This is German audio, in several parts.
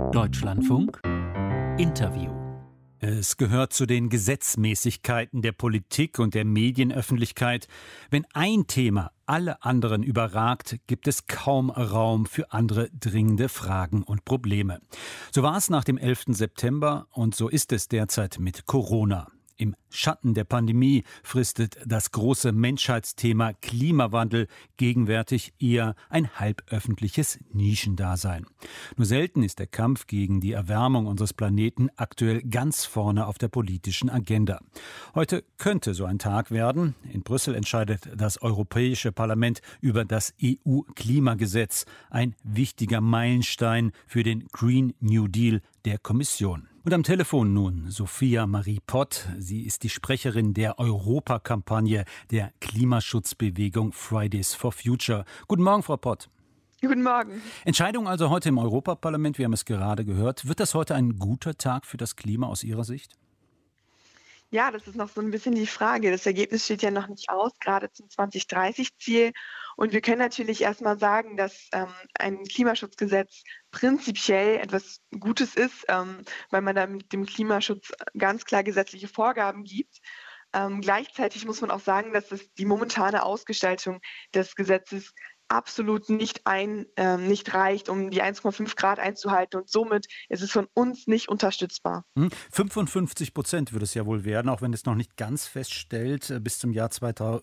Deutschlandfunk Interview. Es gehört zu den Gesetzmäßigkeiten der Politik und der Medienöffentlichkeit. Wenn ein Thema alle anderen überragt, gibt es kaum Raum für andere dringende Fragen und Probleme. So war es nach dem 11. September und so ist es derzeit mit Corona. Im Schatten der Pandemie fristet das große Menschheitsthema Klimawandel gegenwärtig eher ein halböffentliches Nischendasein. Nur selten ist der Kampf gegen die Erwärmung unseres Planeten aktuell ganz vorne auf der politischen Agenda. Heute könnte so ein Tag werden. In Brüssel entscheidet das Europäische Parlament über das EU-Klimagesetz, ein wichtiger Meilenstein für den Green New Deal der Kommission. Und am Telefon nun Sophia Marie Pott. Sie ist die Sprecherin der Europakampagne der Klimaschutzbewegung Fridays for Future. Guten Morgen, Frau Pott. Guten Morgen. Entscheidung also heute im Europaparlament, wir haben es gerade gehört. Wird das heute ein guter Tag für das Klima aus Ihrer Sicht? Ja, das ist noch so ein bisschen die Frage. Das Ergebnis steht ja noch nicht aus, gerade zum 2030-Ziel. Und wir können natürlich erstmal sagen, dass ein Klimaschutzgesetz prinzipiell etwas Gutes ist, weil man da mit dem Klimaschutz ganz klar gesetzliche Vorgaben gibt. Gleichzeitig muss man auch sagen, dass die momentane Ausgestaltung des Gesetzes absolut nicht reicht, um die 1,5 Grad einzuhalten. Und somit ist es von uns nicht unterstützbar. 55% wird es ja wohl werden, auch wenn es noch nicht ganz feststeht, bis zum Jahr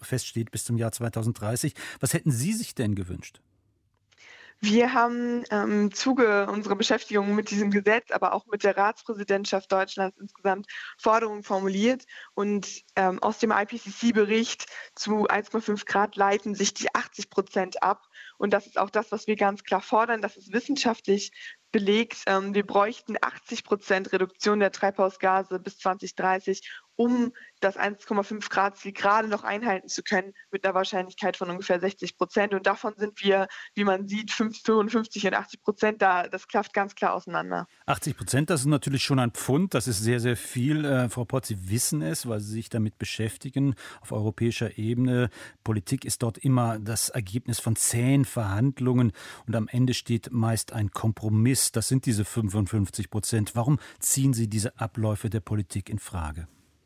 2030. Was hätten Sie sich denn gewünscht? Wir haben im Zuge unserer Beschäftigung mit diesem Gesetz, aber auch mit der Ratspräsidentschaft Deutschlands insgesamt Forderungen formuliert. Und aus dem IPCC-Bericht zu 1,5 Grad leiten sich die 80% ab. Und das ist auch das, was wir ganz klar fordern. Das ist wissenschaftlich belegt. Wir bräuchten 80% Reduktion der Treibhausgase bis 2030, um das 1,5 Grad Ziel gerade noch einhalten zu können, mit einer Wahrscheinlichkeit von ungefähr 60%. Und davon sind wir, wie man sieht, 55 und 80%. Das klafft ganz klar auseinander. 80%, das ist natürlich schon ein Pfund. Das ist sehr, sehr viel. Frau Pott, Sie wissen es, weil Sie sich damit beschäftigen auf europäischer Ebene. Politik ist dort immer das Ergebnis von zähen Verhandlungen. Und am Ende steht meist ein Kompromiss. Das sind diese 55%. Warum ziehen Sie diese Abläufe der Politik in Frage?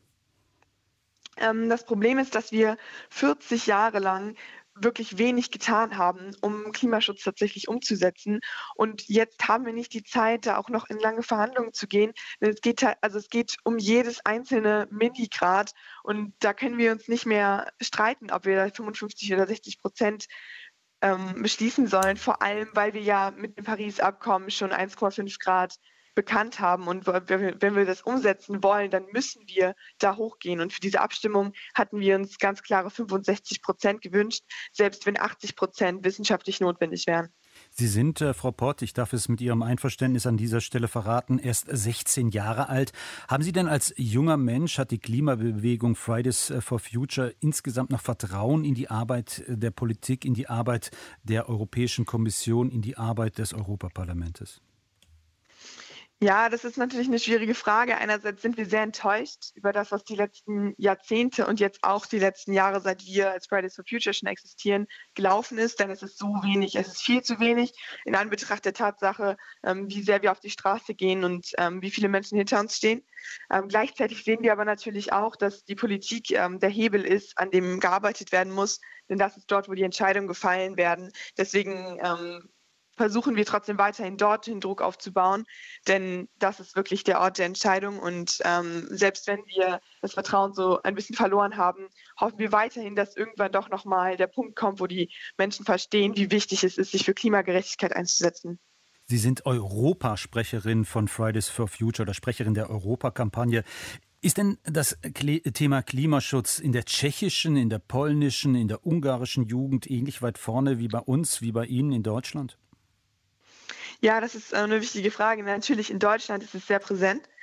Das Problem ist, dass wir 40 Jahre lang wirklich wenig getan haben, um Klimaschutz tatsächlich umzusetzen. Und jetzt haben wir nicht die Zeit, da auch noch in lange Verhandlungen zu gehen. Es geht um jedes einzelne Milligrad. Und da können wir uns nicht mehr streiten, ob wir 55 oder 60% beschließen sollen. Vor allem, weil wir ja mit dem Paris-Abkommen schon 1,5 Grad bekannt haben. Und wenn wir das umsetzen wollen, dann müssen wir da hochgehen. Und für diese Abstimmung hatten wir uns ganz klare 65% gewünscht, selbst wenn 80% wissenschaftlich notwendig wären. Sie sind, Frau Pott, ich darf es mit Ihrem Einverständnis an dieser Stelle verraten, erst 16 Jahre alt. Haben Sie denn als junger Mensch, hat die Klimabewegung Fridays for Future insgesamt noch Vertrauen in die Arbeit der Politik, in die Arbeit der Europäischen Kommission, in die Arbeit des Europaparlamentes? Ja, das ist natürlich eine schwierige Frage. Einerseits sind wir sehr enttäuscht über das, was die letzten Jahrzehnte und jetzt auch die letzten Jahre, seit wir als Fridays for Future schon existieren, gelaufen ist. Denn es ist so wenig, es ist viel zu wenig in Anbetracht der Tatsache, wie sehr wir auf die Straße gehen und wie viele Menschen hinter uns stehen. Gleichzeitig sehen wir aber natürlich auch, dass die Politik der Hebel ist, an dem gearbeitet werden muss. Denn das ist dort, wo die Entscheidungen gefallen werden. Deswegen versuchen wir trotzdem weiterhin dorthin Druck aufzubauen, denn das ist wirklich der Ort der Entscheidung. Und selbst wenn wir das Vertrauen so ein bisschen verloren haben, hoffen wir weiterhin, dass irgendwann doch nochmal der Punkt kommt, wo die Menschen verstehen, wie wichtig es ist, sich für Klimagerechtigkeit einzusetzen. Sie sind Europasprecherin von Fridays for Future oder Sprecherin der Europakampagne. Ist denn das Thema Klimaschutz in der tschechischen, in der polnischen, in der ungarischen Jugend ähnlich weit vorne wie bei uns, wie bei Ihnen in Deutschland? Ja, das ist eine wichtige Frage. Natürlich in Deutschland ist es sehr präsent.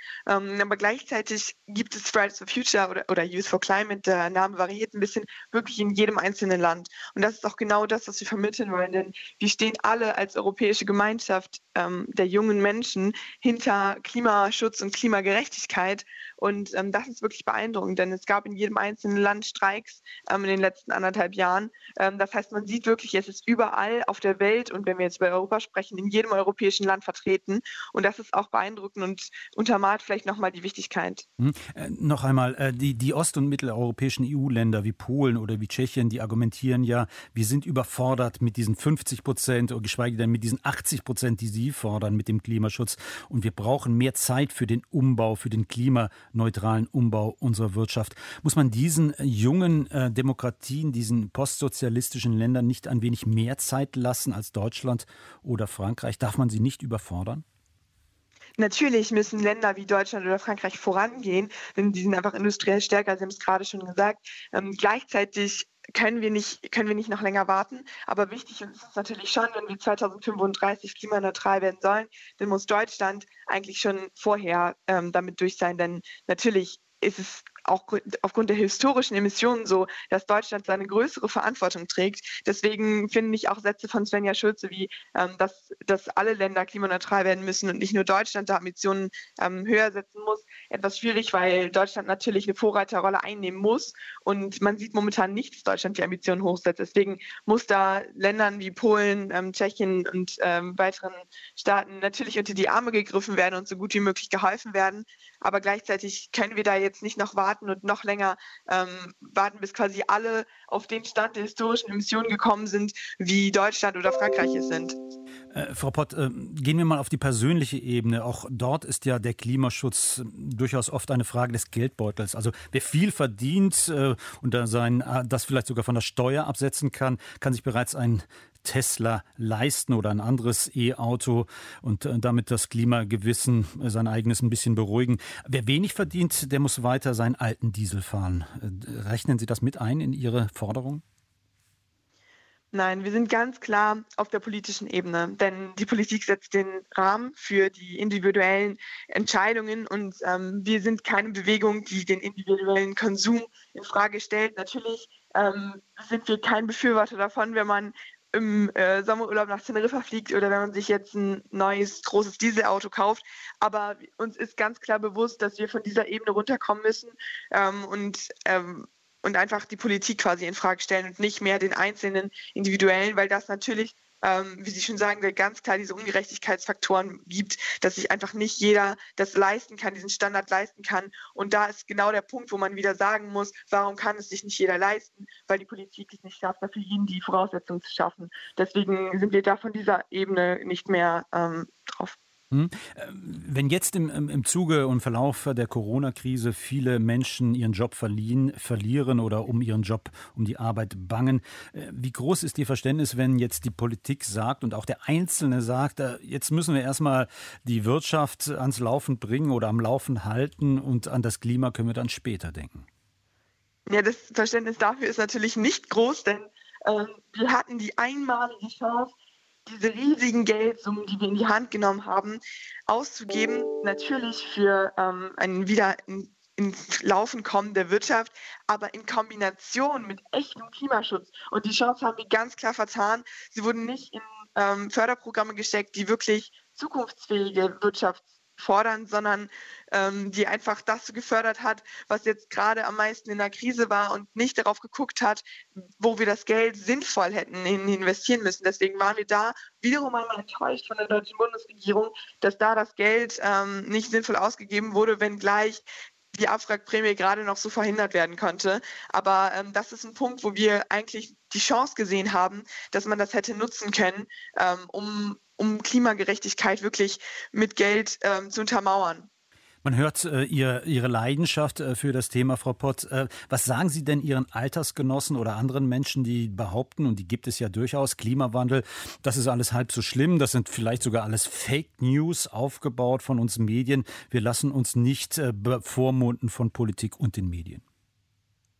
Aber gleichzeitig gibt es Fridays for Future oder Youth for Climate, der Name variiert ein bisschen, wirklich in jedem einzelnen Land. Und das ist auch genau das, was wir vermitteln wollen, denn wir stehen alle als europäische Gemeinschaft der jungen Menschen hinter Klimaschutz und Klimagerechtigkeit. Und das ist wirklich beeindruckend, denn es gab in jedem einzelnen Land Streiks in den letzten 1,5 Jahren. Das heißt, man sieht wirklich, es ist überall auf der Welt und wenn wir jetzt über Europa sprechen, in jedem europäischen Land vertreten. Und das ist auch beeindruckend und untermalt vielleicht nochmal die Wichtigkeit. Noch einmal, die ost- und mitteleuropäischen EU-Länder wie Polen oder wie Tschechien, die argumentieren ja, wir sind überfordert mit diesen 50% oder geschweige denn mit diesen 80%, die sie fordern mit dem Klimaschutz. Und wir brauchen mehr Zeit für den Umbau, für den klimaneutralen Umbau unserer Wirtschaft. Muss man diesen jungen Demokratien, diesen postsozialistischen Ländern nicht ein wenig mehr Zeit lassen als Deutschland oder Frankreich? Darf man sie nicht überfordern? Natürlich müssen Länder wie Deutschland oder Frankreich vorangehen, denn die sind einfach industriell stärker, Sie haben es gerade schon gesagt. Gleichzeitig können wir nicht noch länger warten. Aber wichtig ist es natürlich schon, wenn wir 2035 klimaneutral werden sollen, dann muss Deutschland eigentlich schon vorher damit durch sein. Denn natürlich ist es auch aufgrund der historischen Emissionen so, dass Deutschland seine größere Verantwortung trägt. Deswegen finde ich auch Sätze von Svenja Schulze wie, dass alle Länder klimaneutral werden müssen und nicht nur Deutschland da Ambitionen höher setzen muss, etwas schwierig, weil Deutschland natürlich eine Vorreiterrolle einnehmen muss. Und man sieht momentan nicht, dass Deutschland die Ambitionen hochsetzt. Deswegen muss da Ländern wie Polen, Tschechien und weiteren Staaten natürlich unter die Arme gegriffen werden und so gut wie möglich geholfen werden. Aber gleichzeitig können wir da jetzt nicht noch warten und noch länger warten, bis quasi alle auf den Stand der historischen Emissionen gekommen sind, wie Deutschland oder Frankreich es sind. Frau Pott, gehen wir mal auf die persönliche Ebene. Auch dort ist ja der Klimaschutz durchaus oft eine Frage des Geldbeutels. Also wer viel verdient und das vielleicht sogar von der Steuer absetzen kann, kann sich bereits ein Tesla leisten oder ein anderes E-Auto und damit das Klimagewissen, sein eigenes, ein bisschen beruhigen. Wer wenig verdient, der muss weiter seinen alten Diesel fahren. Rechnen Sie das mit ein in Ihre Forderung? Nein, wir sind ganz klar auf der politischen Ebene, denn die Politik setzt den Rahmen für die individuellen Entscheidungen und wir sind keine Bewegung, die den individuellen Konsum in Frage stellt. Natürlich sind wir kein Befürworter davon, wenn man im Sommerurlaub nach Teneriffa fliegt oder wenn man sich jetzt ein neues, großes Dieselauto kauft. Aber uns ist ganz klar bewusst, dass wir von dieser Ebene runterkommen müssen und einfach die Politik quasi in Frage stellen und nicht mehr den einzelnen Individuellen, weil das natürlich, wie Sie schon sagen, ganz klar diese Ungerechtigkeitsfaktoren gibt, dass sich einfach nicht jeder das leisten kann, diesen Standard leisten kann. Und da ist genau der Punkt, wo man wieder sagen muss, warum kann es sich nicht jeder leisten? Weil die Politik es nicht schafft, dafür jeden die Voraussetzungen zu schaffen. Deswegen sind wir da von dieser Ebene nicht mehr drauf. Wenn jetzt im Zuge und Verlauf der Corona-Krise viele Menschen ihren Job verlieren oder um ihren Job, um die Arbeit bangen, wie groß ist Ihr Verständnis, wenn jetzt die Politik sagt und auch der Einzelne sagt, jetzt müssen wir erstmal die Wirtschaft ans Laufen bringen oder am Laufen halten und an das Klima können wir dann später denken? Ja, das Verständnis dafür ist natürlich nicht groß, denn wir hatten die einmalige Chance, diese riesigen Geldsummen, die wir in die Hand genommen haben, auszugeben, natürlich für ein wieder ins Laufen kommen der Wirtschaft, aber in Kombination mit echtem Klimaschutz. Und die Chance haben wir ganz klar vertan. Sie wurden nicht in Förderprogramme gesteckt, die wirklich zukunftsfähige Wirtschaft fordern, sondern die einfach das gefördert hat, was jetzt gerade am meisten in der Krise war und nicht darauf geguckt hat, wo wir das Geld sinnvoll hätten investieren müssen. Deswegen waren wir da wiederum einmal enttäuscht von der deutschen Bundesregierung, dass da das Geld nicht sinnvoll ausgegeben wurde, wenngleich die Abwrackprämie gerade noch so verhindert werden konnte. Aber das ist ein Punkt, wo wir eigentlich die Chance gesehen haben, dass man das hätte nutzen können, um Klimagerechtigkeit wirklich mit Geld zu untermauern. Man hört Ihre Leidenschaft für das Thema, Frau Pott. Was sagen Sie denn Ihren Altersgenossen oder anderen Menschen, die behaupten, und die gibt es ja durchaus, Klimawandel, das ist alles halb so schlimm, das sind vielleicht sogar alles Fake News, aufgebaut von uns Medien. Wir lassen uns nicht bevormunden von Politik und den Medien.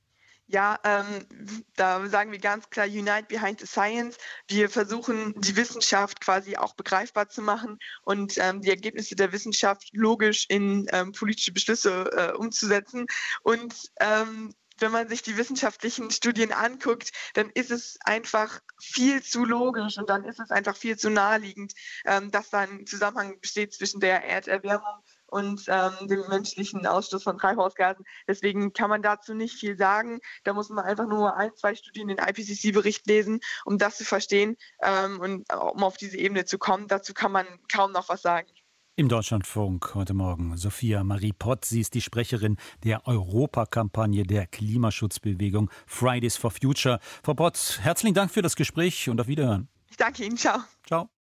Ja, da sagen wir ganz klar Unite behind the Science. Wir versuchen, die Wissenschaft quasi auch begreifbar zu machen und die Ergebnisse der Wissenschaft logisch in politische Beschlüsse umzusetzen. Und wenn man sich die wissenschaftlichen Studien anguckt, dann ist es einfach viel zu logisch und dann ist es einfach viel zu naheliegend, dass da ein Zusammenhang besteht zwischen der Erderwärmung und dem menschlichen Ausstoß von Treibhausgasen. Deswegen kann man dazu nicht viel sagen. Da muss man einfach nur 1, 2 Studien den IPCC-Bericht lesen, um das zu verstehen und um auf diese Ebene zu kommen. Dazu kann man kaum noch was sagen. Im Deutschlandfunk heute Morgen Sophia Marie Pott. Sie ist die Sprecherin der Europakampagne der Klimaschutzbewegung Fridays for Future. Frau Pott, herzlichen Dank für das Gespräch und auf Wiederhören. Ich danke Ihnen. Ciao. Ciao.